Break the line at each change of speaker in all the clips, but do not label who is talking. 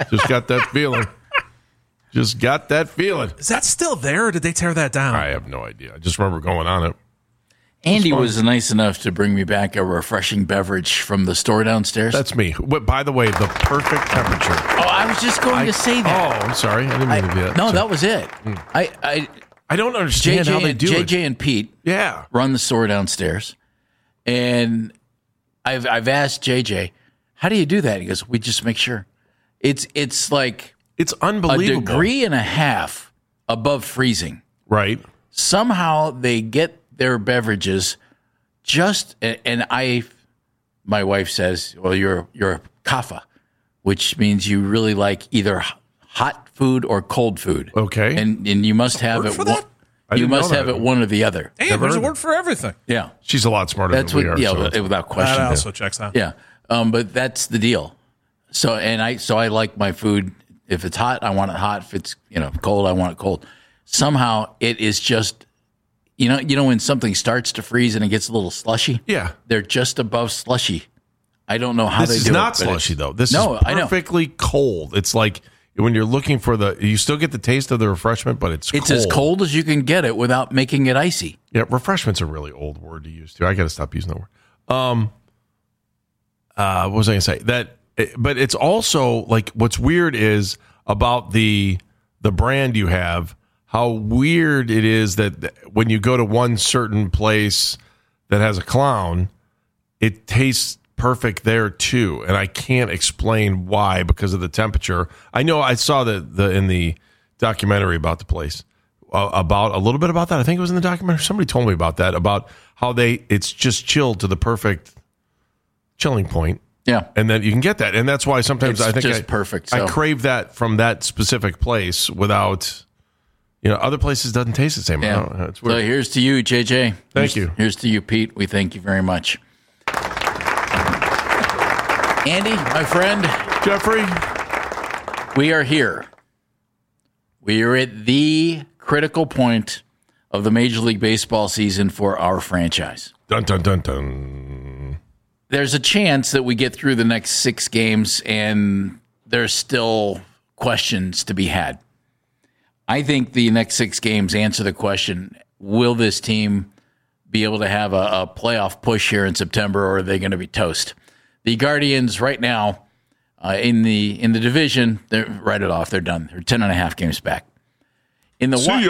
Just got that feeling. Just got that feeling.
Is that still there, or did they tear that down?
I have no idea. I just remember going on it.
Andy was nice enough to bring me back a refreshing beverage from the store downstairs.
That's me. By the way, the perfect temperature.
Oh, I was just going to say that.
Oh, I'm sorry. I didn't mean to do that.
No, that was it.
I don't understand how they do it.
JJ and Pete run the store downstairs. And I've asked JJ, how do you do that? He goes, we just make sure. It's like
it's unbelievable.
A degree and a half above freezing.
Right.
Somehow they get their beverages my wife says, well, you're a kapha, which means you really like either hot food or cold food.
Okay.
And you must have it. You must have it one or the other.
Hey, there's a word for everything.
Yeah.
She's a lot smarter than we are.
Yeah, without question.
That also checks out.
Yeah. But that's the deal. So I like my food. If it's hot, I want it hot. If it's cold, I want it cold. Somehow it is just you know when something starts to freeze and it gets a little slushy?
Yeah.
They're just above slushy. I don't know how they do it.
This is not slushy though. This is perfectly cold. It's like when you're looking for you still get the taste of the refreshment, but it's cold.
It's as cold as you can get it without making it icy.
Yeah, refreshment's a really old word to use too. I got to stop using that word. What was I going to say? But it's also like what's weird is about the brand you have, how weird it is that when you go to one certain place that has a clown, it tastes perfect there too, and I can't explain why because of the temperature. I know I saw in the documentary about the place about a little bit about that. I think it was in the documentary. Somebody told me about that, about how it's just chilled to the perfect chilling point.
Yeah,
and then you can get that, and that's why sometimes I think
just perfect. So.
I crave that from that specific place without. Other places doesn't taste the same.
Yeah.
It's weird.
So here's to you, JJ.
Thank you.
Here's to you, Pete. We thank you very much. Andy, my friend.
Jeffrey.
We are here. We are at the critical point of the Major League Baseball season for our franchise.
Dun, dun, dun, dun.
There's a chance that we get through the next 6 games and there's still questions to be had. I think the next 6 games answer the question, will this team be able to have a playoff push here in September, or are they going to be toast? The Guardians right now in the division, they're write it off. They're done. They're 10.5 games back. In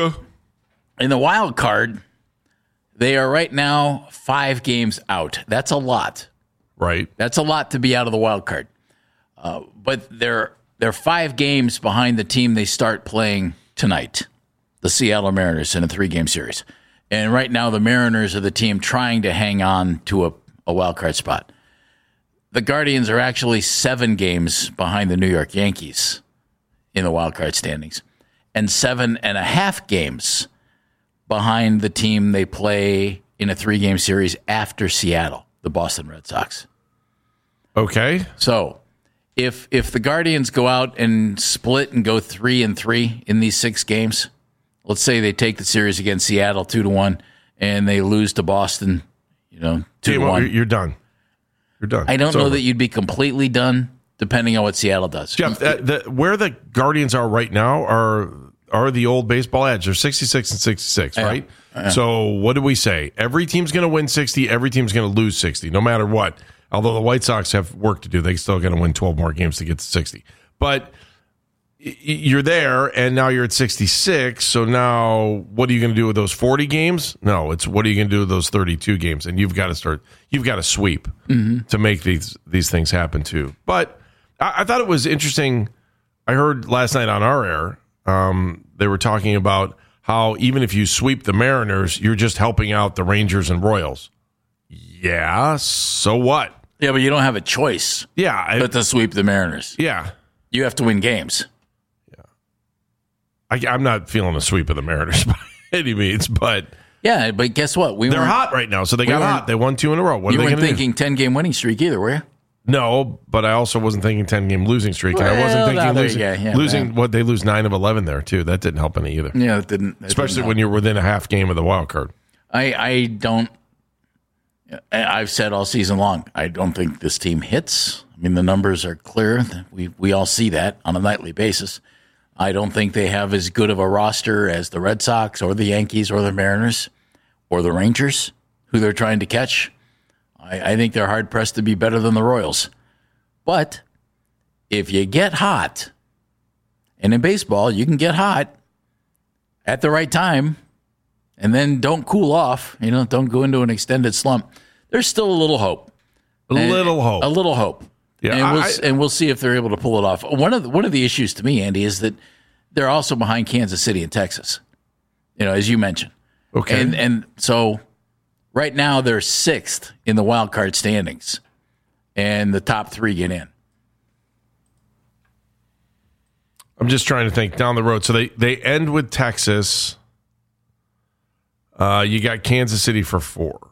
the wild card, they are right now 5 games out. That's a lot.
Right.
That's a lot to be out of the wild card. But they're 5 games behind the team they start playing tonight, the Seattle Mariners, in a 3-game series. And right now the Mariners are the team trying to hang on to a wild card spot. The Guardians are actually 7 games behind the New York Yankees in the wild card standings, and 7.5 games behind the team they play in a 3-game series after Seattle, the Boston Red Sox.
Okay.
So if the Guardians go out and split and go 3-3 in these 6 games, let's say they take the series against Seattle 2-1 and they lose to Boston, 2-1.
You're done. You're done.
I don't know that you'd be completely done, depending on what Seattle does.
Jeff, where the Guardians are right now are the old baseball adage. They're 66 and 66, right? Yeah. So what do we say? Every team's going to win 60. Every team's going to lose 60, no matter what. Although the White Sox have work to do. They still got to win 12 more games to get to 60. But you're there, and now you're at 66. So now what are you going to do with those 40 games? No, it's what are you going to do with those 32 games? And you've got to sweep to make these things happen too. But I thought it was interesting. I heard last night on our air, they were talking about how even if you sweep the Mariners, you're just helping out the Rangers and Royals. Yeah, so what?
Yeah, but you don't have a choice.
Yeah,
but to sweep the Mariners.
Yeah,
you have to win games.
Yeah, I'm not feeling a sweep of the Mariners by any means, but
yeah, but guess what?
They're hot right now, so they got hot. They won 2 in a row. What
you
are they
weren't thinking 10-game winning streak either, were you?
No, but I also wasn't thinking 10-game losing streak, and I wasn't thinking losing. What they lose 9 of 11 there too. That didn't help any either.
Yeah, it didn't.
Especially when you're within a half game of the wild card.
I don't. I've said all season long, I don't think this team hits. I mean, the numbers are clear. We all see that on a nightly basis. I don't think they have as good of a roster as the Red Sox or the Yankees or the Mariners or the Rangers, who they're trying to catch. I think they're hard-pressed to be better than the Royals. But if you get hot, and in baseball, you can get hot at the right time, and then don't cool off, don't go into an extended slump, there's still a little hope.
A little hope.
Yeah, and we'll see if they're able to pull it off. One of the issues to me, Andy, is that they're also behind Kansas City and Texas, as you mentioned.
Okay.
And so right now they're 6th in the wild card standings, and the top 3 get in.
I'm just trying to think down the road. So they end with Texas. You got Kansas City for 4.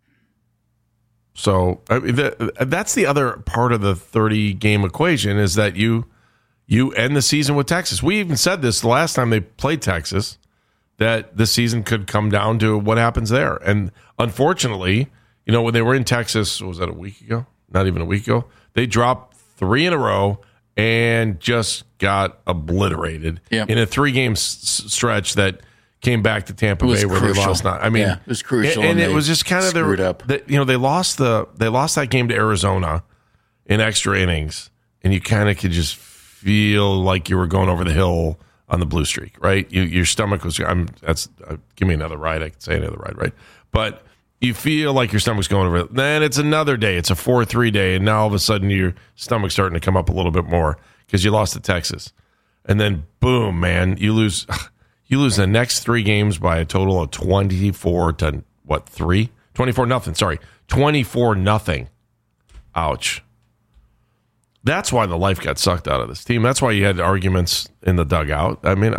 So that's the other part of the 30-game equation is that you end the season with Texas. We even said this the last time they played Texas, that the season could come down to what happens there. And unfortunately, when they were in Texas, was that a week ago? Not even a week ago. They dropped 3 in a row and just got obliterated in a 3-game stretch that came back to Tampa Bay where they lost.
It was crucial,
and it was just kind of
screwed up.
They lost that game to Arizona in extra innings, and you kind of could just feel like you were going over the hill on the blue streak, right? Your stomach was. Give me another ride. I could say another ride, right? But you feel like your stomach's going over. Then it's another day. It's a 4-3 day, and now all of a sudden your stomach's starting to come up a little bit more because you lost to Texas, and then boom, man, you lose. You lose the next 3 games by a total of 24-3? 24-0. Sorry, 24-0. Ouch. That's why the life got sucked out of this team. That's why you had arguments in the dugout. I mean,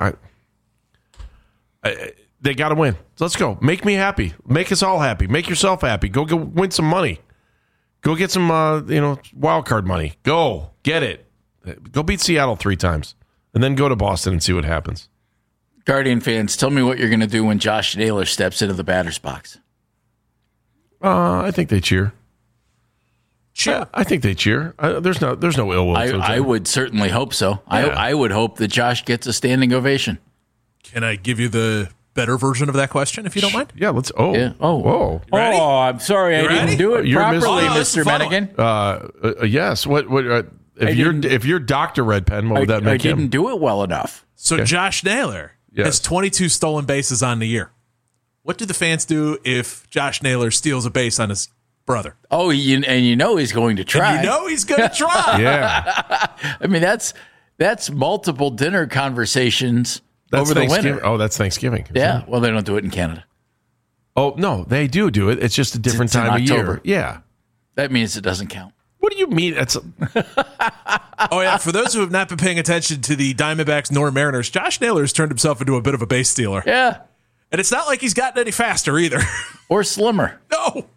they got to win. So let's go. Make me happy. Make us all happy. Make yourself happy. Go win some money. Go get some, wild card money. Go get it. Go beat Seattle 3 times, and then go to Boston and see what happens.
Guardian fans, tell me what you're going to do when Josh Naylor steps into the batter's box.
I think they cheer. I think they cheer. There's no ill will.
I would certainly hope so. Yeah. I would hope that Josh gets a standing ovation.
Can I give you the better version of that question, if you don't mind?
Yeah, let's. Oh, yeah.
Whoa!
Ready?
Oh, I'm sorry, I didn't do it properly, Mr. Mennigan.
Yes. What? If you're Dr. Red Pen, what would that make him?
I didn't do it well enough.
So Josh Naylor has 22 stolen bases on the year. What do the fans do if Josh Naylor steals a base on his brother?
Oh, he's going to try.
And he's going to try.
Yeah.
I mean, that's multiple dinner conversations over the winter.
Oh, that's Thanksgiving.
Yeah. Well, they don't do it in Canada.
Oh, no, they do it. It's just a different time of year. Yeah.
That means it doesn't count.
What do you mean?
Oh, yeah. For those who have not been paying attention to the Diamondbacks nor Mariners, Josh Naylor has turned himself into a bit of a base stealer.
Yeah.
And it's not like he's gotten any faster either.
Or slimmer.
No.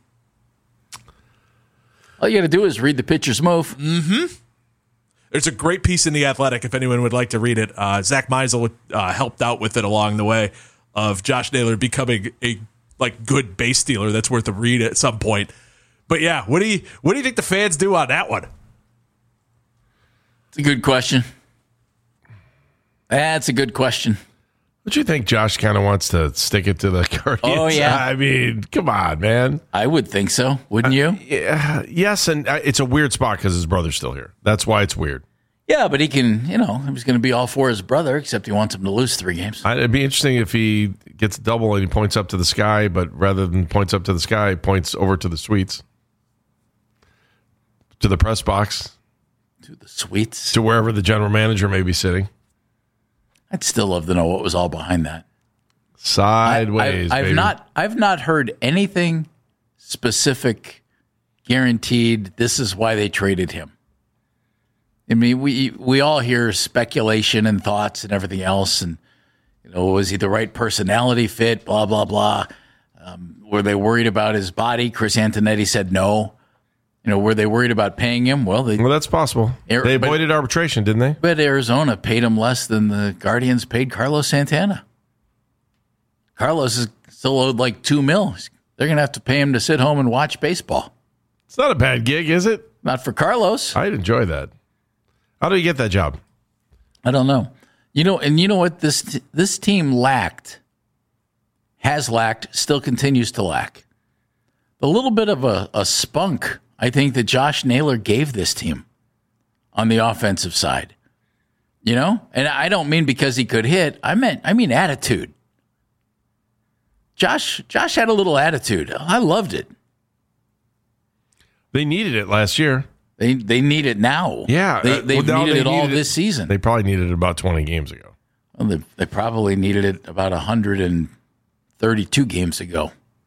All you got to do is read the pitcher's move.
Mm-hmm. There's a great piece in The Athletic, if anyone would like to read it. Zach Meisel helped out with it along the way of Josh Naylor becoming a good base stealer that's worth a read at some point. But yeah, what do you think the fans do on that one?
It's a good question. That's a good question.
Don't you think Josh kind of wants to stick it to the Guardians?
Oh, yeah.
I mean, come on, man.
I would think so. Wouldn't you?
Yes, and it's a weird spot because his brother's still here. That's why it's weird.
Yeah, but he can, he was going to be all for his brother, except he wants him to lose 3 games.
It'd be interesting if he gets a double and he points up to the sky, but rather than points up to the sky, points over to the suites. To the press box.
To the suites?
To wherever the general manager may be sitting.
I'd still love to know what was all behind that.
Sideways,
I've not heard anything specific, guaranteed. This is why they traded him. I mean, we all hear speculation and thoughts and everything else, and was he the right personality fit? Blah blah blah. Were they worried about his body? Chris Antonetti said no. Were they worried about paying him? Well,
that's possible. They avoided arbitration, didn't they?
But Arizona paid him less than the Guardians paid Carlos Santana. Carlos is still owed like $2 million. They're going to have to pay him to sit home and watch baseball.
It's not a bad gig, is it?
Not for Carlos.
I'd enjoy that. How do you get that job?
I don't know. You know what this team has lacked, still continues to lack. A little bit of a spunk, I think, that Josh Naylor gave this team on the offensive side. You know? And I don't mean because he could hit. I mean attitude. Josh had a little attitude. I loved it.
They needed it last year.
They need it now.
Yeah.
They've needed it all this season.
They probably needed it about 20 games ago.
Well, they probably needed it about 132 games ago.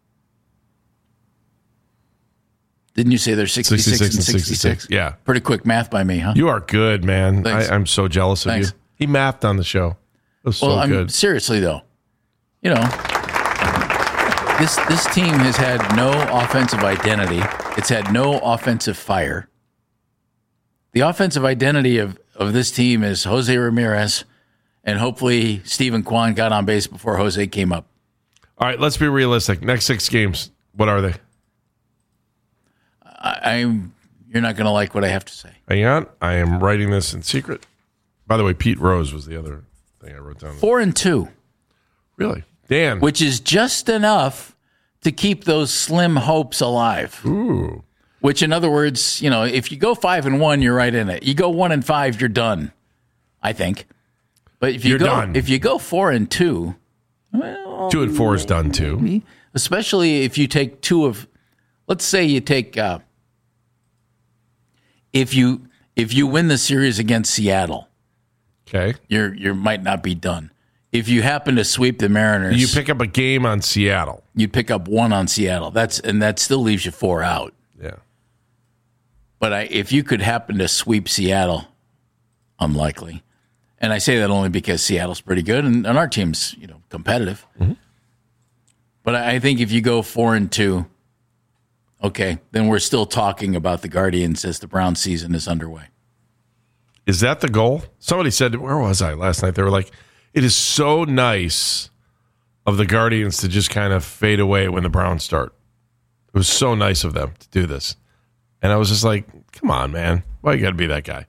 Didn't you say they're 66 and 66?
Yeah.
Pretty quick math by me, huh?
You are good, man.
Thanks.
I'm so jealous of
Thanks.
you. He mathed on the show. It was so good.
Seriously, though, you know, this team has had no offensive identity. It's had no offensive fire. The offensive identity of this team is Jose Ramirez, and hopefully Stephen Kwan got on base before Jose came up.
All right, let's be realistic. Next 6 games, what are they?
You're not going to like what I have to say.
Hang on. I am writing this in secret. By the way, Pete Rose was the other thing I wrote down.
4-2.
Really? Dan.
Which is just enough to keep those slim hopes alive.
Ooh.
Which, in other words, you know, if you go 5-1, you're right in it. You go 1-5, you're done, I think. But if you go 4-2, well,
2 and 4 is done too.
Especially if you take two of, let's say you take, if you win the series against Seattle,
okay,
you might not be done. If you happen to sweep the Mariners,
you pick up a game on Seattle.
You pick up 1 on Seattle. That still leaves you 4 out.
Yeah.
But if you could happen to sweep Seattle, unlikely. And I say that only because Seattle's pretty good and our team's, you know, competitive. Mm-hmm. But I think if you go 4-2, okay, then we're still talking about the Guardians as the Browns season is underway.
Is that the goal? Somebody said, where was I last night? They were like, it is so nice of the Guardians to just kind of fade away when the Browns start. It was so nice of them to do this. And I was just like, come on, man. Why you got to be that guy?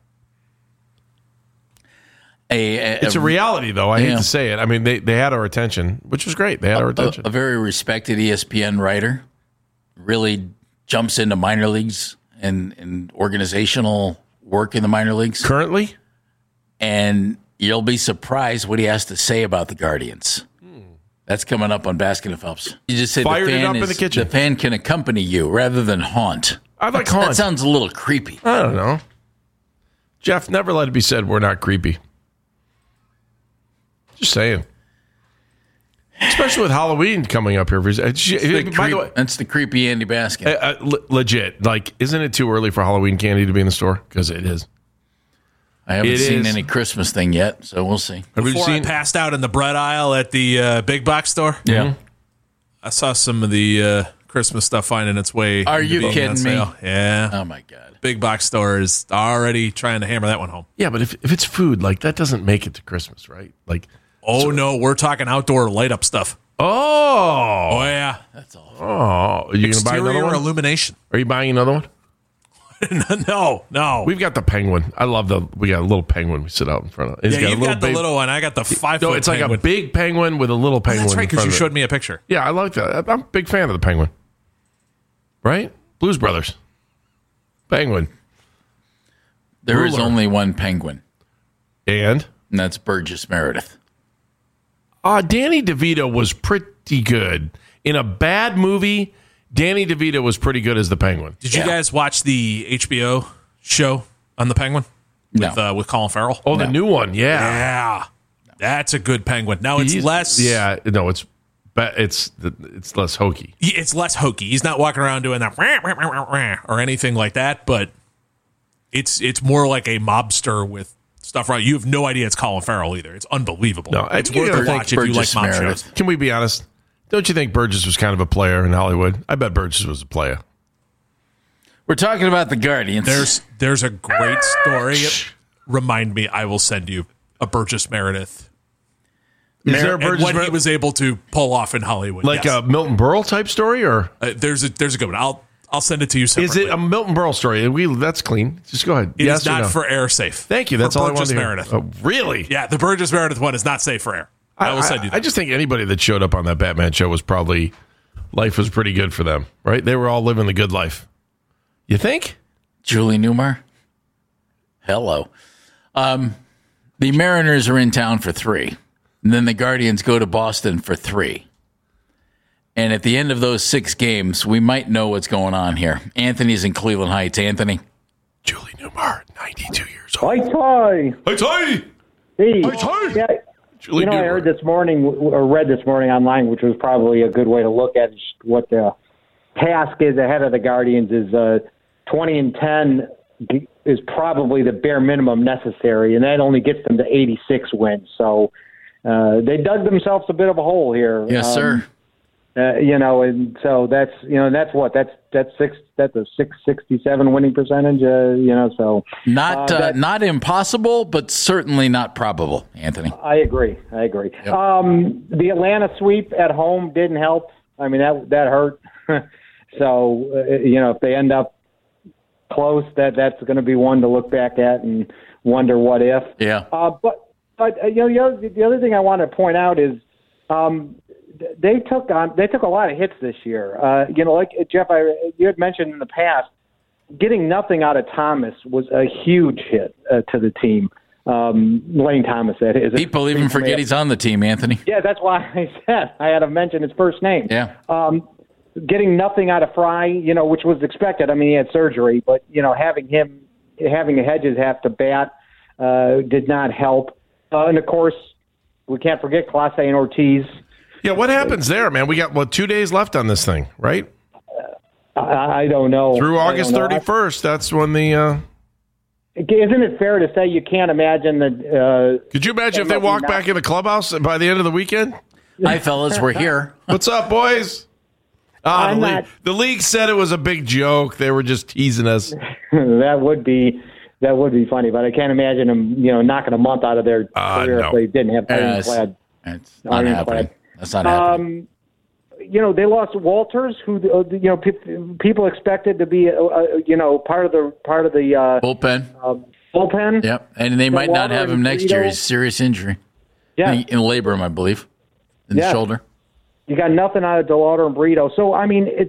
It's a reality, though. I hate to say it. I mean, they had our attention, which was great. They had our attention.
A very respected ESPN writer really jumps into minor leagues and organizational work in the minor leagues.
Currently?
And you'll be surprised what he has to say about the Guardians. That's coming up on Baskin and Phelps. You just say
Fired it up in the kitchen.
The fan can accompany you rather than haunt.
I like haunt.
That sounds a little creepy.
I don't know. Jeff, never let it be said we're not creepy. Just saying. Especially with Halloween coming up here. By the way,
that's the creepy Andy Baskin.
Legit. Like, isn't it too early for Halloween candy to be in the store? Because it is.
I haven't seen any Christmas thing yet, so we'll see.
Before I passed out in the bread aisle at the big box store,
yeah,
I saw some of the Christmas stuff finding its way.
Are you kidding me?
Yeah.
Oh my God.
Big box store is already trying to hammer that one home.
Yeah, but if it's food, like that doesn't make it to Christmas, right? Like,
no, we're talking outdoor light up stuff.
Oh
yeah,
that's all.
Oh, are you going to buy another one?
Illumination.
Are you buying another one?
No.
We've got the penguin. We got a little penguin we sit out in front of.
You've got the little one. I got the 5 foot.
No, it's like a big penguin with a little penguin.
That's right, because you showed me a picture.
Yeah, I like that. I'm a big fan of the penguin. Right? Blues Brothers. Penguin.
There is only one penguin.
And
that's Burgess Meredith.
Danny DeVito was pretty good. In a bad movie, Danny DeVito was pretty good as the Penguin.
Did you guys watch the HBO show on the Penguin?
No.
With Colin Farrell?
Oh, the new one, yeah.
Yeah. That's a good Penguin. Now it's less...
Yeah, no, it's less hokey.
It's less hokey. He's not walking around doing that or anything like that, but it's more like a mobster with stuff right. You have no idea it's Colin Farrell either. It's unbelievable.
No,
it's worth a watch if you like mob shows.
Can we be honest? Don't you think Burgess was kind of a player in Hollywood? I bet Burgess was a player.
We're talking about the Guardians.
There's a great story. Remind me, I will send you a Burgess Meredith
Is there a
and
Burgess
what he
Meredith,
was able to pull off in Hollywood.
like
yes.
a Milton Berle type story, or
There's a good one. I'll send it to you separately.
is it a Milton Berle story? That's clean. Just go ahead.
It
yes
is not
or no?
for air safe.
Thank you. That's
for
all I wanted
Burgess
to hear.
Meredith.
Oh, really?
Yeah, the Burgess Meredith one is not safe for air. I will send you that.
I just think anybody that showed up on that Batman show was probably, life was pretty good for them, right? They were all living the good life. You think?
Julie Newmar? Hello. The Mariners are in town for 3. And then the Guardians go to Boston for 3. And at the end of those 6 games, we might know what's going on here. Anthony's in Cleveland Heights. Anthony?
Julie Newmar, 92 years old.
Hi, Ty.
Hi, Ty.
Hey.
Hi, Ty.
Yeah,
Julie
I
Newmar.
heard this morning, or read this morning online, which was probably a good way to look at what the task is ahead of the Guardians is 20-10 is probably the bare minimum necessary, and that only gets them to 86 wins. So they dug themselves a bit of a hole here.
Yes, sir.
And so that's a 667 winning percentage. So
Not impossible, but certainly not probable, Anthony.
I agree. Yep. The Atlanta sweep at home didn't help. I mean, that hurt. So if they end up close, that's going to be one to look back at and wonder what if.
Yeah.
But the other thing I want to point out is they took a lot of hits this year. Like Jeff, you had mentioned in the past, getting nothing out of Thomas was a huge hit to the team. Lane Thomas, that is.
People even forget he's on the team, Anthony.
Yeah, that's why I said I had to mention his first name.
Yeah.
Getting nothing out of Fry, which was expected. I mean, he had surgery, but having Hedges have to bat did not help. And of course, we can't forget Clase and Ortiz.
Yeah, what happens there, man? We got 2 days left on this thing, right?
I don't know.
Through August 31st, that's when the.
Isn't it fair to say you can't imagine that?
Could you imagine if they walked back in the clubhouse by the end of the weekend?
Hi, fellas, we're here.
What's up, boys? The league said it was a big joke. They were just teasing us.
That would be funny, but I can't imagine them, knocking a month out of their career if they didn't have ironclad.
It's not happening. That's not happening.
They lost Walters, who people expected to be part of the
bullpen.
Bullpen.
Yep, and they might not have him next year. He's a serious injury.
Yeah,
in labrum, I believe, in the shoulder.
You got nothing out of DeLauder and Brito. So I mean, this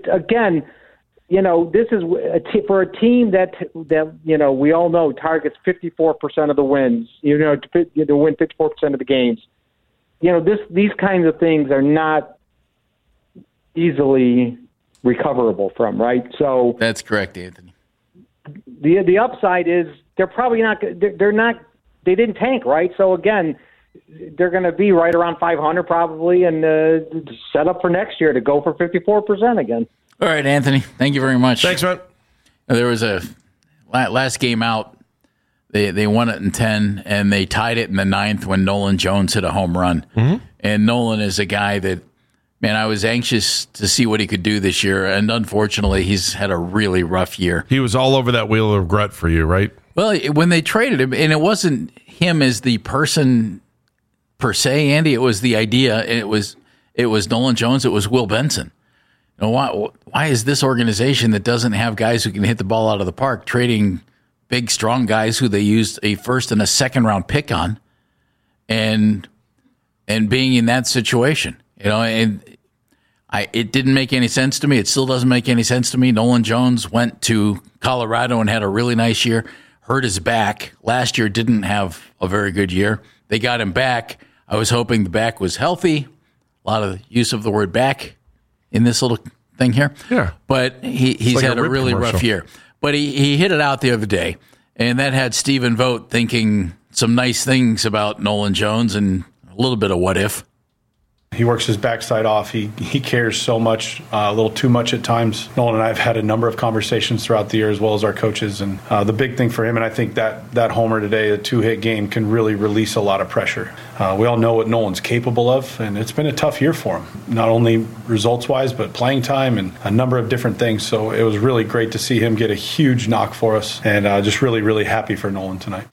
is for a team that we all know targets 54% of the wins. To win 54% of the games. These kinds of things are not easily recoverable from, right? So
that's correct, Anthony.
The upside is they're probably not. They're not. They didn't tank, right? So again, they're going to be right around 500 probably, and set up for next year to go for 54% again.
All right, Anthony. Thank you very much.
Thanks, man.
There was a last game out. They won it in 10, and they tied it in the 9th when Nolan Jones hit a home run. Mm-hmm. And Nolan is a guy that, man, I was anxious to see what he could do this year, and unfortunately, he's had a really rough year.
He was all over that wheel of regret for you, right?
Well, when they traded him, and it wasn't him as the person per se, Andy, it was the idea, and it was Nolan Jones, it was Will Benson. Why is this organization that doesn't have guys who can hit the ball out of the park trading big, strong guys who they used a first and a second round pick on, and being in that situation, and it didn't make any sense to me. It still doesn't make any sense to me. Nolan Jones went to Colorado and had a really nice year, hurt his back. Last year didn't have a very good year. They got him back. I was hoping the back was healthy. A lot of use of the word back in this little thing here.
Yeah.
But he's
like
had a really
commercial.
rough year. But he hit it out the other day, and that had Stephen Vogt thinking some nice things about Nolan Jones and a little bit of what if.
He works his backside off. He cares so much, a little too much at times. Nolan and I have had a number of conversations throughout the year, as well as our coaches. And the big thing for him, and I think that homer today, the 2-hit game, can really release a lot of pressure. We all know what Nolan's capable of, and it's been a tough year for him, not only results-wise, but playing time and a number of different things. So it was really great to see him get a huge knock for us, and just really, really happy for Nolan tonight.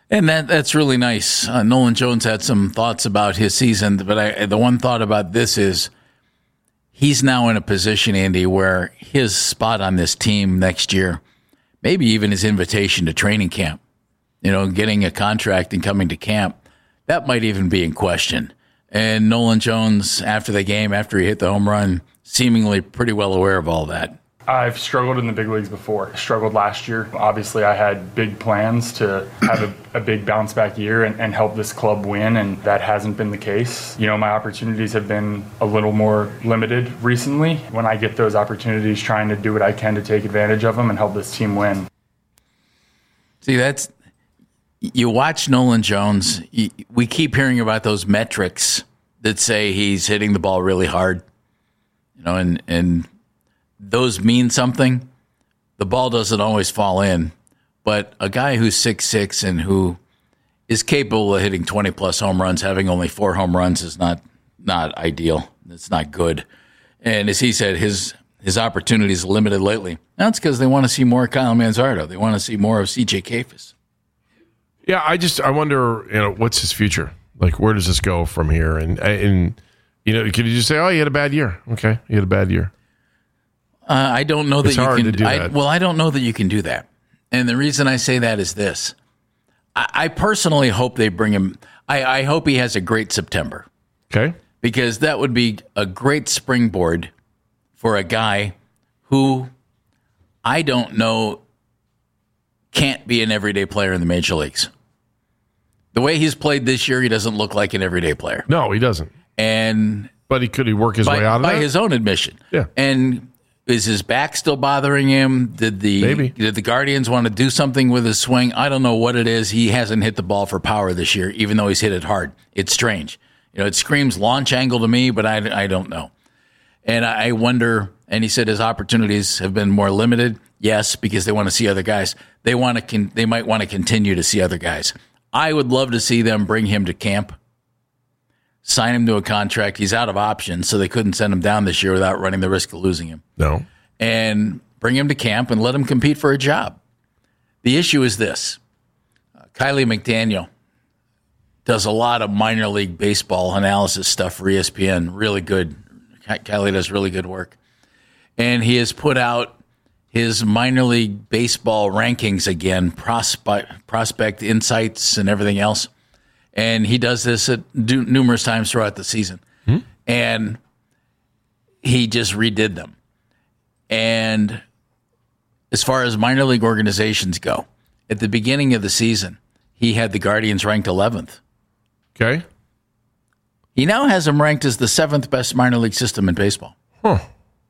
And that's really nice. Nolan Jones had some thoughts about his season, but the one thought about this is he's now in a position, Andy, where his spot on this team next year, maybe even his invitation to training camp, getting a contract and coming to camp, that might even be in question. And Nolan Jones, after the game, after he hit the home run, seemingly pretty well aware of all that.
I've struggled in the big leagues before. Struggled last year. Obviously, I had big plans to have a big bounce back year and help this club win, and that hasn't been the case. My opportunities have been a little more limited recently. When I get those opportunities, trying to do what I can to take advantage of them and help this team win.
See, you watch Nolan Jones, we keep hearing about those metrics that say he's hitting the ball really hard, and those mean something. The ball doesn't always fall in, but a guy who's 6'6" and who is capable of hitting 20-plus home runs, having only 4 home runs is not ideal. It's not good. And as he said, his opportunities are limited lately. That's because they want to see more Kyle Manzardo. They want to see more of CJ Kayfus.
Yeah, I wonder, what's his future? Like, where does this go from here? And could you just say, oh, he had a bad year? Okay, he had a bad year.
I don't know that
it's
you
hard
can
to do that.
Well, I don't know that you can do that. And the reason I say that is this. I personally hope they bring him. I hope he has a great September.
Okay.
Because that would be a great springboard for a guy who I don't know can't be an everyday player in the major leagues. The way he's played this year, he doesn't look like an everyday player.
No, he doesn't. But could he work his way out of that?
By his own admission.
Yeah.
And is his back still bothering him? Did the Guardians want to do something with his swing? I don't know what it is. He hasn't hit the ball for power this year, even though he's hit it hard. It's strange. It screams launch angle to me, but I don't know. And I wonder, and he said his opportunities have been more limited. Yes, because they want to see other guys. They might want to continue to see other guys. I would love to see them bring him to camp, sign him to a contract. He's out of options, so they couldn't send him down this year without running the risk of losing him.
No.
And bring him to camp and let him compete for a job. The issue is this. Kiley McDaniel does a lot of minor league baseball analysis stuff for ESPN. Really good. Kiley does really good work. And he has put out his minor league baseball rankings again, prospect insights and everything else. And he does this numerous times throughout the season. And he just redid them. And as far as minor league organizations go, at the beginning of the season, he had the Guardians ranked 11th.
Okay.
He now has them ranked as the 7th best minor league system in baseball.
Huh.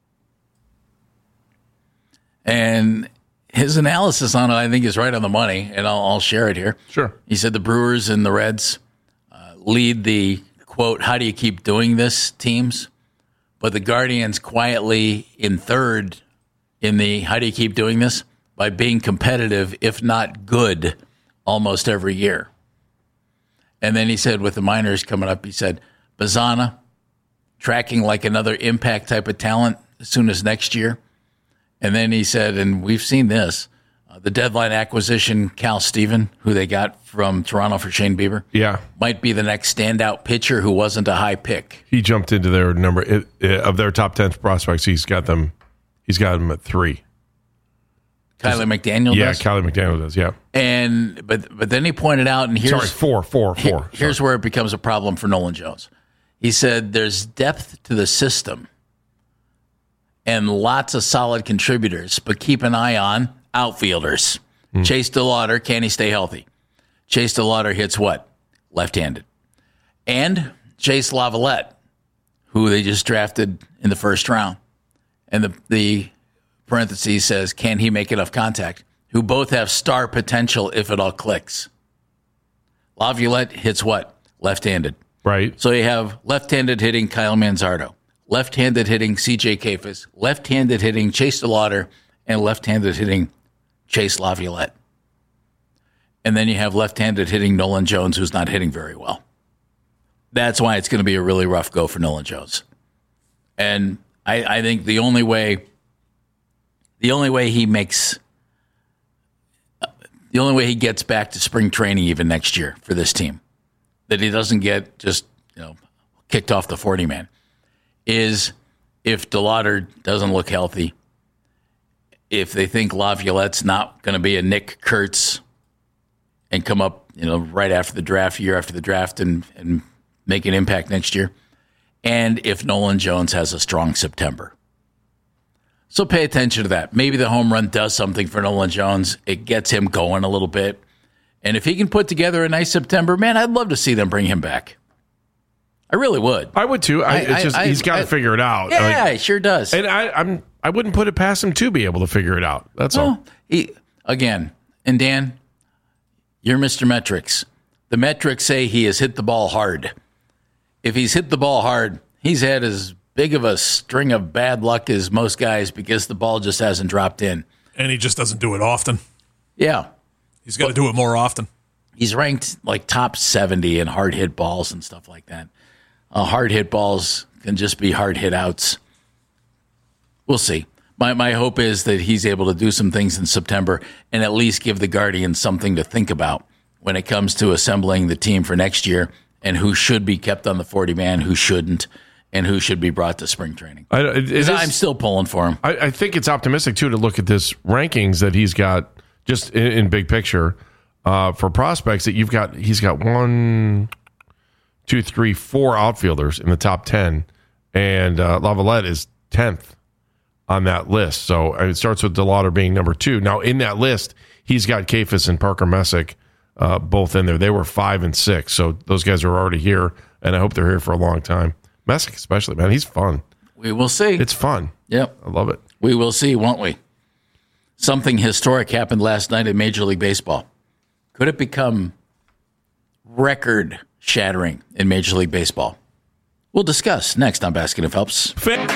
And his analysis on it, I think, is right on the money, and I'll share it here.
Sure.
He said the Brewers and the Reds lead the, quote, how do you keep doing this teams? But the Guardians quietly in third in the how do you keep doing this? By being competitive, if not good, almost every year. And then he said with the minors coming up, he said, Bazana, tracking like another impact type of talent as soon as next year. And then he said, and we've seen this, the deadline acquisition, Cal Steven, who they got from Toronto for Shane Bieber, might be the next standout pitcher who wasn't a high pick.
He jumped into their number of their top 10 prospects. He's got them at 3.
Kiley McDaniel does?
Yeah, Kiley McDaniel does, yeah.
And but then he pointed out, and here's
4.
Here's where it becomes a problem for Nolan Jones. He said there's depth to the system and lots of solid contributors, but keep an eye on outfielders. Chase DeLauder, can he stay healthy? Chase DeLauder hits what? Left-handed. And Chase Lavalette, who they just drafted in the first round. And the parentheses says, can he make enough contact? Who both have star potential if it all clicks. Laviolette hits what? Left-handed.
Right.
So you have left-handed hitting Kyle Manzardo, left-handed hitting CJ Kayfus, left-handed hitting Chase DeLauder, and left-handed hitting Chase Laviolette. And then you have left-handed hitting Nolan Jones, who's not hitting very well. That's why it's going to be a really rough go for Nolan Jones. And I think the only way he makes the only way he gets back to spring training even next year for this team, that he doesn't get just kicked off the 40-man, is if DeLauder doesn't look healthy, if they think Laviolette's not going to be a Nick Kurtz and come up right after the draft, year after the draft, and make an impact next year, and if Nolan Jones has a strong September. So pay attention to that. Maybe the home run does something for Nolan Jones. It gets him going a little bit. And if he can put together a nice September, man, I'd love to see them bring him back. I really would.
I would too. He's got to figure it out.
Yeah, he sure does.
And I wouldn't put it past him to be able to figure it out. That's all.
Again, and Dan, you're Mr. Metrics. The metrics say he has hit the ball hard. If he's hit the ball hard, he's had as big of a string of bad luck as most guys because the ball just hasn't dropped in.
And he just doesn't do it often.
Yeah.
He's got to do it more often.
He's ranked like top 70 in hard hit balls and stuff like that. Hard hit balls can just be hard hit outs. We'll see. My hope is that he's able to do some things in September and at least give the Guardians something to think about when it comes to assembling the team for next year and who should be kept on the 40-man, who shouldn't, and who should be brought to spring training. I'm still pulling for him.
I think it's optimistic, too, to look at this rankings that he's got just in big picture for prospects that he's got 1, 2, 3, 4 outfielders in the top 10, and Laviolette is 10th on that list. So it starts with DeLauder being number 2. Now, in that list, he's got Kafis and Parker Messick both in there. They were 5 and 6, so those guys are already here, and I hope they're here for a long time. Messick especially, man, he's fun.
We will see.
It's fun.
Yep.
I love it.
We will see, won't we? Something historic happened last night in Major League Baseball. Could it become record-shattering in Major League Baseball? We'll discuss next on Baskin and Phelps.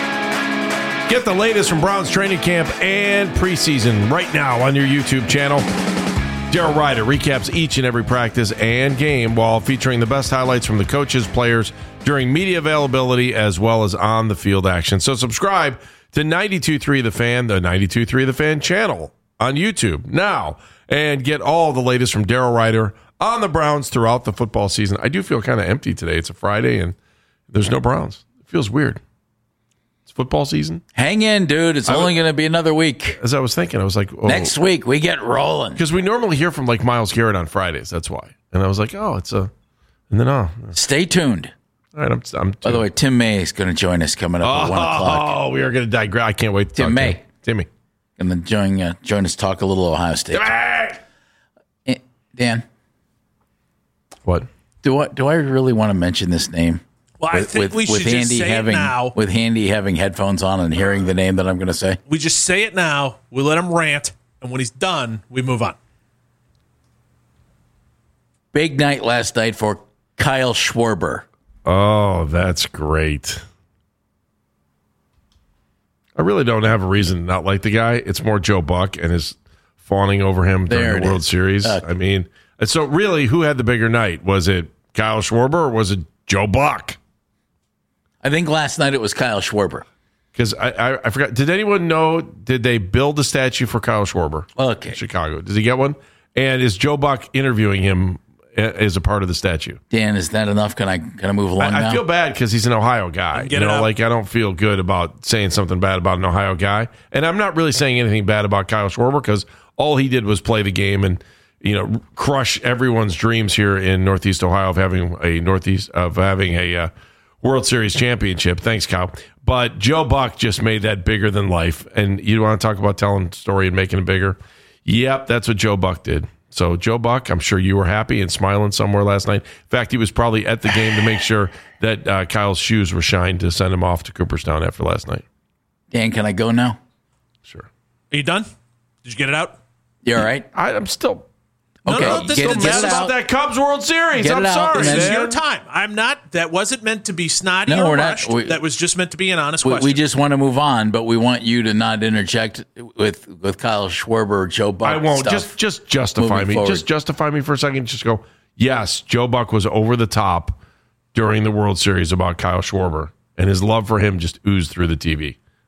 Get the latest from Browns training camp and preseason right now on your YouTube channel. Daryl Ryder recaps each and every practice and game while featuring the best highlights from the coaches, players, during media availability, as well as on the field action. So subscribe to 92.3 The Fan, the 92.3 The Fan channel on YouTube now, and get all the latest from Daryl Ryder on the Browns throughout the football season. I do feel kind of empty today. It's a Friday, and there's no Browns. It feels weird. It's football season.
Hang in, dude. It's only going to be another week.
As I was thinking, I was like, oh.
Next week, we get rolling.
Because we normally hear from like Myles Garrett on Fridays. That's why. And I was like, oh, it's a... And then,
Stay tuned.
All right, I'm
By the way, Tim May is going to join us coming up at 1 o'clock.
Oh, we are going to digress. I can't wait to
Tim
talk
May.
to him. Timmy.
And then join us talk a little Ohio State. Dan.
What?
Do I really want to mention this name?
Well, I think we should just say it now.
With Handy having headphones on and hearing the name that I'm going to say.
We just say it now. We let him rant. And when he's done, we move on.
Big night last night for Kyle Schwarber.
Oh, that's great. I really don't have a reason to not like the guy. It's more Joe Buck and his fawning over him during the World Series. I mean, so really, who had the bigger night? Was it Kyle Schwarber or was it Joe Buck?
I think last night it was Kyle Schwarber.
Because I forgot. Did anyone know, did they build a statue for Kyle Schwarber in Chicago? Does he get one? And is Joe Buck interviewing him as a part of the statue?
Dan, is that enough? Can I move along now?
I feel bad because he's an Ohio guy. I don't feel good about saying something bad about an Ohio guy. And I'm not really saying anything bad about Kyle Schwarber because all he did was play the game and crush everyone's dreams here in Northeast Ohio of having a World Series championship. Thanks, Kyle. But Joe Buck just made that bigger than life. And you want to talk about telling the story and making it bigger? Yep, that's what Joe Buck did. So, Joe Buck, I'm sure you were happy and smiling somewhere last night. In fact, he was probably at the game to make sure that Kyle's shoes were shined to send him off to Cooperstown after last night.
Dan, can I go now?
Sure.
Are you done? Did you get it out?
You all right?
I'm still...
Okay,
get about that Cubs World Series. I'm sorry.
This is your time. I'm not. That wasn't meant to be snotty or rushed. That was just meant to be an honest question.
We just want to move on, but we want you to not interject with Kyle Schwarber or Joe Buck.
I won't. Just justify me. Forward. Just justify me for a second. Just go, yes, Joe Buck was over the top during the World Series about Kyle Schwarber, and his love for him just oozed through the TV.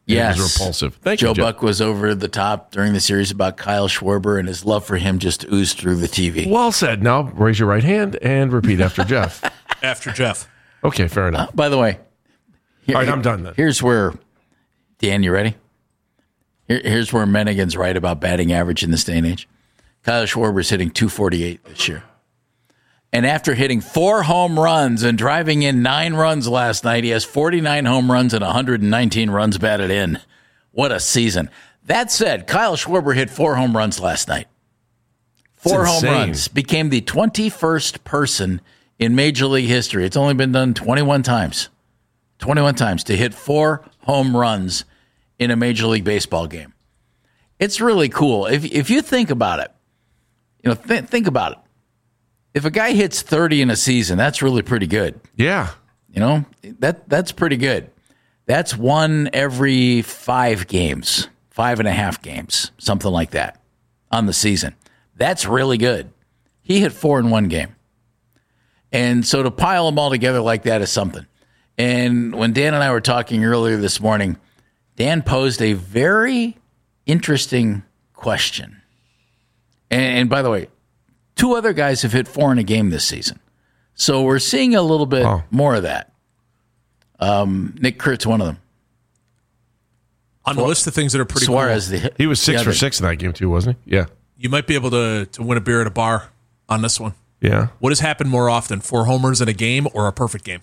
Yes.
It was repulsive. Thank
Joe
you, Jeff.
Buck was over the top during the series about Kyle Schwarber, and his love for him just oozed through the TV.
Well said. Now raise your right hand and repeat after Jeff.
After Jeff.
Okay, fair enough.
By the way,
All right, I'm done then.
Here's where, Dan, you ready? Here's where Mennigan's right about batting average in this day and age. Kyle Schwarber's hitting .248 this year. And after hitting 4 home runs and driving in 9 runs last night, he has 49 home runs and 119 runs batted in. What a season. That said, Kyle Schwarber hit 4 home runs last night. 4 home runs. Became the 21st person in Major League history. It's only been done 21 times. 21 times to hit 4 home runs in a Major League Baseball game. It's really cool. If you think about it, think about it. If a guy hits 30 in a season, that's really pretty good.
Yeah.
That's pretty good. That's 1 every 5 games, 5.5 games, something like that on the season. That's really good. He hit 4 in 1 game. And so to pile them all together like that is something. And when Dan and I were talking earlier this morning, Dan posed a very interesting question. And by the way, 2 other guys have hit 4 in a game this season. So we're seeing a little bit more of that. Nick Kurt's one of them.
On the list of things that are pretty
Suarez,
cool.
He was 6 for 6 in that game too, wasn't he? Yeah.
You might be able to win a beer at a bar on this one.
Yeah.
What has happened more often, 4 homers in a game or a perfect game?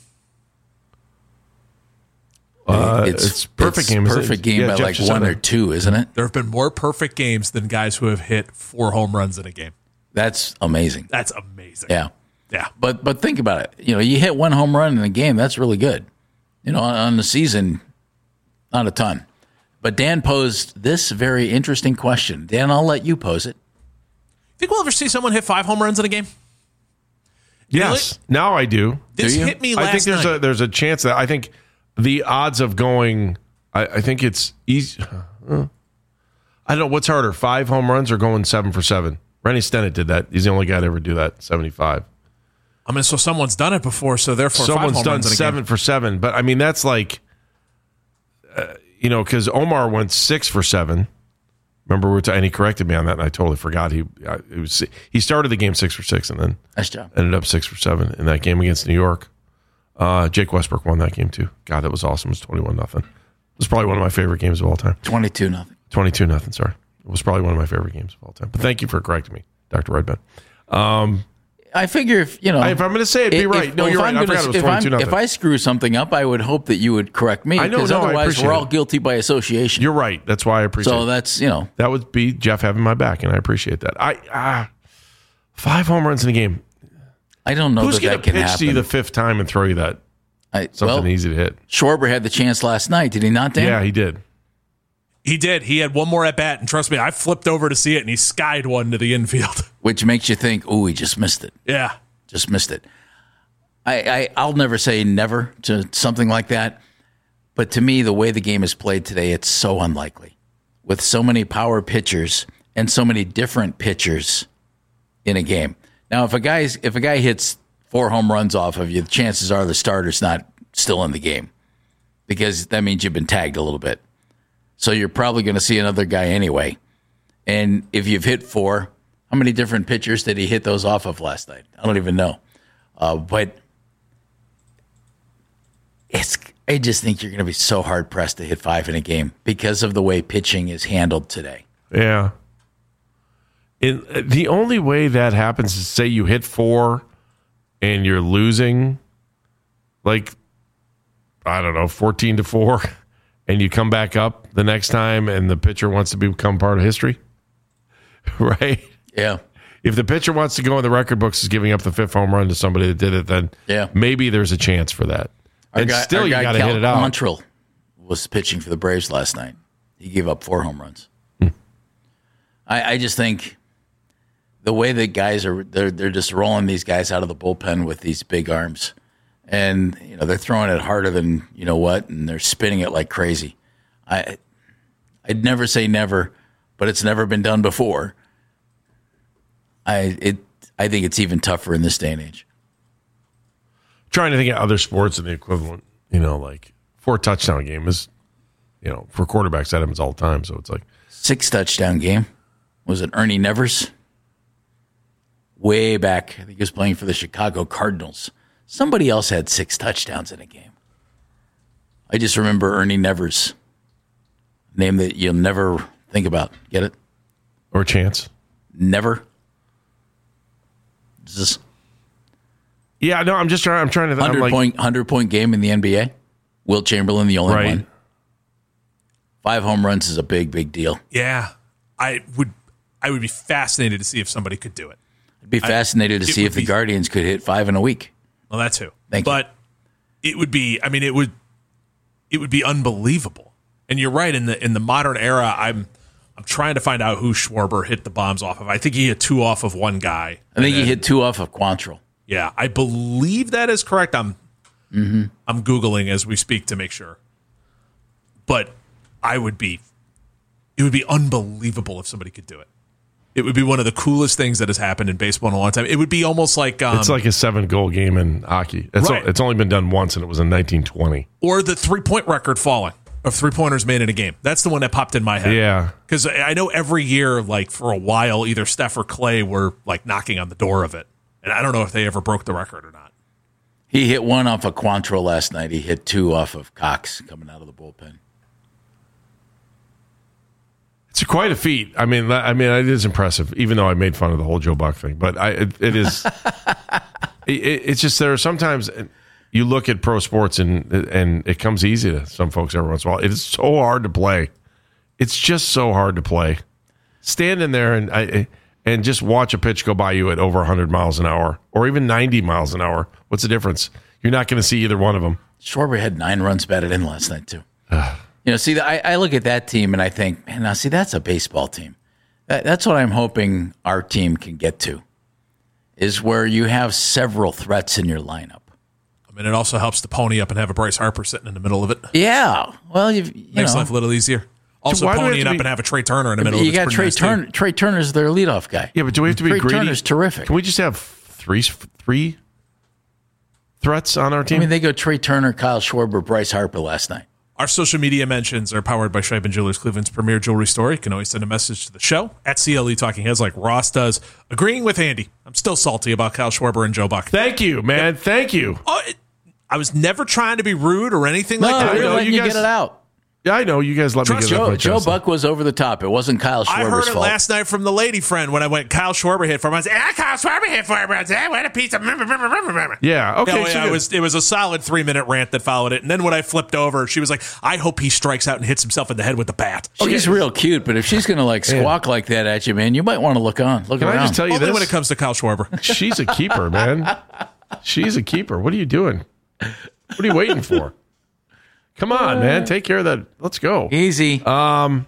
It's perfect game.
Perfect game by like 1 or 2, isn't it?
There have been more perfect games than guys who have hit 4 home runs in a game.
That's amazing.
That's amazing.
Yeah.
Yeah.
But think about it. You hit 1 home run in a game, that's really good. On the season, not a ton. But Dan posed this very interesting question. Dan, I'll let you pose it.
Think we'll ever see someone hit 5 home runs in a game?
Yes. Really? Now I do.
This hit me last
night. I think there's a chance that I think the odds of going, I think it's easy. I don't know what's harder, 5 home runs or going 7 for 7. Rennie Stennett did that. He's the only guy to ever do that, 75.
I mean, so someone's done it before, so therefore
someone's
5 home
done
runs in a
7
game.
for 7. But I mean, that's like, because Omar went 6 for 7. Remember, and he corrected me on that, and I totally forgot. He started the game 6 for 6, and then
nice job.
Ended up 6 for 7 in that game against New York. Jake Westbrook won that game too. God, that was awesome. It was 21-0. It was probably one of my favorite games of all time.
22-0.
22-0. Sorry, it was probably one of my favorite games of all time. But thank you for correcting me, Dr. Redband.
I figure if
I'm going to say it, be right. No, you're right. I forgot it was 22-0.
If I screw something up, I would hope that you would correct me.
I know.
Because otherwise, we're all guilty by association.
You're right. That's why I appreciate it.
So that's
that would be Jeff having my back, and I appreciate that. 5 home runs in a game.
I don't know
who's
that can happen.
Who's going to pitch to you the 5th time and throw you that something easy to hit?
Schwarber had the chance last night, did he not, Dan?
Yeah, he did.
He did. He had one more at bat, and trust me, I flipped over to see it, and he skied one to the infield.
Which makes you think, oh, he just missed it.
Yeah.
Just missed it. I'll never say never to something like that, but to me, the way the game is played today, it's so unlikely. With so many power pitchers and so many different pitchers in a game. Now, if a guy hits 4 home runs off of you, the chances are the starter's not still in the game because that means you've been tagged a little bit. So you're probably going to see another guy anyway. And if you've hit 4, how many different pitchers did he hit those off of last night? I don't even know. But I just think you're going to be so hard-pressed to hit 5 in a game because of the way pitching is handled today.
Yeah. The only way that happens is, say you hit 4 and you're losing, like, I don't know, 14-4, and you come back up the next time and the pitcher wants to become part of history, right?
Yeah.
If the pitcher wants to go in the record books as giving up the 5th home run to somebody that did it, then maybe there's a chance for that. And still, you got to hit it out.
Quantrill was pitching for the Braves last night. He gave up 4 home runs. I just think the way that guys are, they're just rolling these guys out of the bullpen with these big arms. And, they're throwing it harder than you know what, and they're spinning it like crazy. I'd never say never, but it's never been done before. I think it's even tougher in this day and age.
Trying to think of other sports and the equivalent, like 4 touchdown game is, for quarterbacks, that happens all the time. So it's like
6 touchdown game. Was it Ernie Nevers? Way back, I think he was playing for the Chicago Cardinals. Somebody else had 6 touchdowns in a game. I just remember Ernie Nevers. Name that you'll never think about. Get it?
or chance.
Never. Is
Yeah, no, I'm trying to.
100-point game in the NBA. Wilt Chamberlain, the only one. 5 home runs is a big deal.
Yeah, I would be fascinated to see if somebody could do it.
I'd be fascinated to see if the Guardians could hit 5 in a week.
Well, that too.
Thank you.
But it would be. I mean, it would be unbelievable. And you're right. In the modern era, I'm trying to find out who Schwarber hit the bombs off of. I think he hit 2 off of one guy.
I think he hit 2 off of Quantrill.
Yeah, I believe that is correct. I'm Googling as we speak to make sure. But it would be unbelievable if somebody could do it. It would be one of the coolest things that has happened in baseball in a long time. It would be almost like
it's like a 7-goal game in hockey. It's only been done once, and it was in 1920.
Or the 3-point record falling of 3-pointers made in a game. That's the one that popped in my head.
Yeah,
because I know every year, like for a while, either Steph or Clay were like knocking on the door of it, and I don't know if they ever broke the record or not.
He hit 1 off of Quantrill last night. He hit 2 off of Cox coming out of the bullpen.
It's quite a feat. I mean, it is impressive. Even though I made fun of the whole Joe Buck thing, but it is. It's just there are sometimes you look at pro sports and it comes easy to some folks every once in a while. It is so hard to play. It's just so hard to play. Stand in there and just watch a pitch go by you at over 100 miles an hour or even 90 miles an hour. What's the difference? You're not going to see either one of them.
Schwarber had 9 runs batted in last night too. See, I look at that team and I think, man, now see, that's a baseball team. That's what I'm hoping our team can get to, is where you have several threats in your lineup.
I mean, it also helps to pony up and have a Bryce Harper sitting in the middle of it.
Yeah. Well,
makes life a little easier. Also, ponying up and have a Trey Turner in the middle of it.
You got Trey Turner. Trey Turner's their leadoff guy.
Yeah, but do we have to be greedy?
Trey Turner's terrific.
Can we just have three threats on our team?
I mean, they go Trey Turner, Kyle Schwarber, Bryce Harper last night.
Our social media mentions are powered by Scheiben Jewelers, Cleveland's premier jewelry store. You can always send a message to the show at CLE Talking Heads like Ross does. Agreeing with Andy. I'm still salty about Kyle Schwarber and Joe Buck.
Thank you, man. Thank you.
I was never trying to be rude or anything like that.
We're letting you get it out.
Yeah, I know. You guys let me get it out.
Joe Buck was over the top. It wasn't Kyle Schwarber's fault.
I heard it last night from the lady friend when I went, Kyle Schwarber hit for him. I said, Kyle Schwarber hit for him. I said, what a piece of...
Yeah, okay.
No, it was a solid 3-minute rant that followed it. And then when I flipped over, she was like, I hope he strikes out and hits himself in the head with the bat.
She's real cute, but if she's going to squawk like that at you, man, you might want to look on. Look around.
I just tell you
Only
this?
When it comes to Kyle Schwarber.
She's a keeper, man. She's a keeper. What are you doing? What are you waiting for? Come on, man. Take care of that. Let's go.
Easy.
Yeah,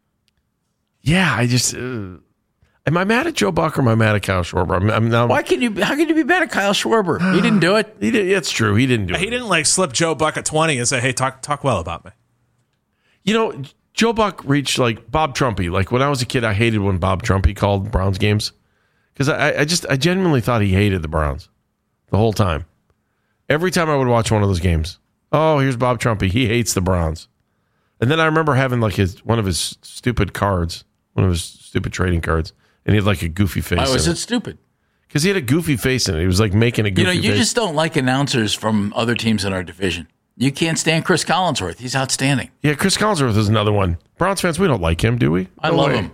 I just... am I mad at Joe Buck or am I mad at Kyle Schwarber? I'm now.
How can you be mad at Kyle Schwarber? He didn't do it.
It's true. He didn't do it.
He didn't slip Joe Buck at 20 and say, hey, talk well about me.
Joe Buck reached Bob Trumpy. When I was a kid, I hated when Bob Trumpy called Browns games because I genuinely thought he hated the Browns the whole time. Every time I would watch one of those games, oh, here's Bob Trumpy. He hates the Browns. And then I remember having one of his stupid cards, one of his stupid trading cards, and he had a goofy face.
Why was it stupid?
Because he had a goofy face in it. He was making a goofy face.
You just don't like announcers from other teams in our division. You can't stand Chris Collinsworth. He's outstanding.
Yeah, Chris Collinsworth is another one. Browns fans, we don't like him, do we?
I love him.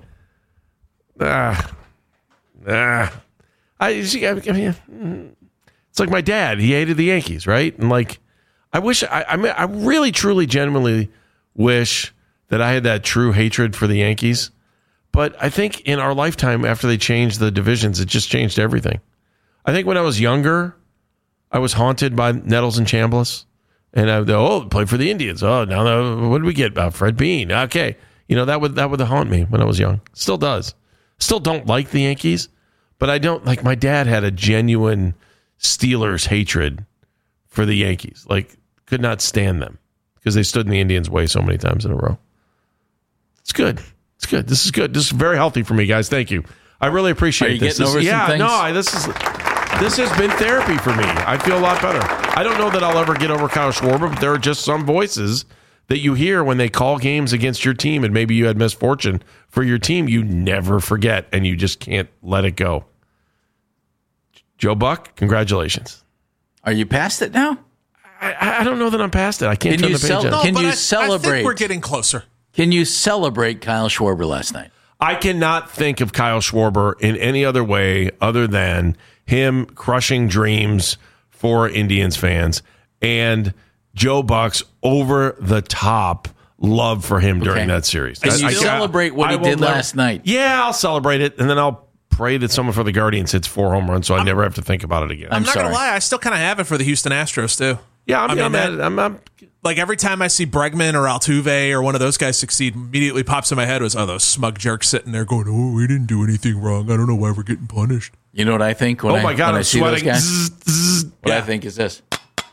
It's like my dad. He hated the Yankees, right? And I wish, I really, truly, genuinely wish that I had that true hatred for the Yankees. But I think in our lifetime, after they changed the divisions, it just changed everything. I think when I was younger, I was haunted by Nettles and Chambliss. And I would play for the Indians. Oh, now what did we get? Fred Bean. Okay. That would haunt me when I was young. Still does. Still don't like the Yankees. But I don't, my dad had a genuine Steelers hatred for the Yankees. Could not stand them because they stood in the Indians' way so many times in a row. It's good. It's good. This is good. This is very healthy for me, guys. Thank you. I really appreciate this.
Getting over some things?
This has been therapy for me. I feel a lot better. I don't know that I'll ever get over Kyle Schwarber, but there are just some voices that you hear when they call games against your team and maybe you had misfortune for your team, you never forget and you just can't let it go. Joe Buck, congratulations.
Are you past it now?
I don't know that I'm past it. I can't turn the page on.
Can you
I
celebrate?
think we're getting closer.
Can you celebrate Kyle Schwarber last night?
I cannot think of Kyle Schwarber in any other way other than him crushing dreams for Indians fans and Joe Buck's over-the-top love for him during that series.
Can you celebrate what he did last night?
Yeah, I'll celebrate it, and then I'll pray that someone for the Guardians hits 4 home runs so I never have to think about it again.
I'm not going to lie. I still kind of have it for the Houston Astros, too.
Yeah, I'm
like every time I see Bregman or Altuve or one of those guys succeed, immediately pops in my head was, those smug jerks sitting there going, we didn't do anything wrong. I don't know why we're getting punished.
You know what I think? When
my God, I'm
see
sweating.
Those guys? What I think is this.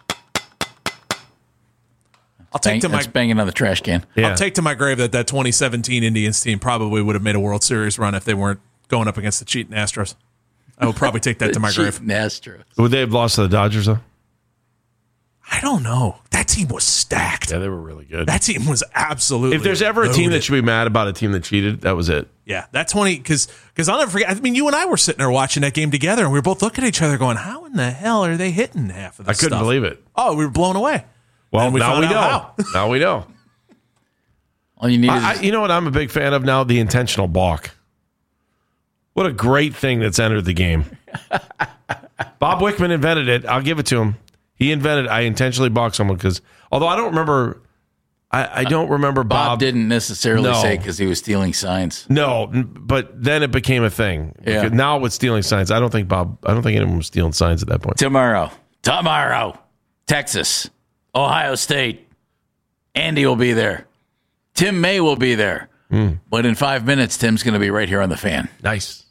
That's banging on the trash can.
Yeah.
I'll take to my grave that 2017 Indians team probably would have made a World Series run if they weren't going up against the cheating Astros. I will probably take that to my grave.
Astros.
Would they have lost to the Dodgers, though?
I don't know. That team was stacked.
Yeah, they were really good.
That team was absolutely
If there's ever a team that should be mad about a team that cheated, that was it.
Yeah, that 20, because I'll never forget. I mean, you and I were sitting there watching that game together, and we were both looking at each other going, how in the hell are they hitting half of this
I couldn't
stuff?
believe it.
Oh, we were blown away.
Well,
And we
now
found
we
out
know.
how.
Now we know.
All you need is
You know what I'm a big fan of now? The intentional balk. What a great thing that's entered the game. Bob Wickman invented it. I'll give it to him. He invented I intentionally balk someone because, although I don't remember, I don't remember
Bob didn't necessarily
No.
say because he was stealing signs.
No, but then it became a thing.
Yeah.
Because now with stealing signs, I don't think anyone was stealing signs at that point.
Tomorrow, Texas, Ohio State. Andy will be there. Tim May will be there. But in 5 minutes, Tim's going to be right here on the Fan.
Nice.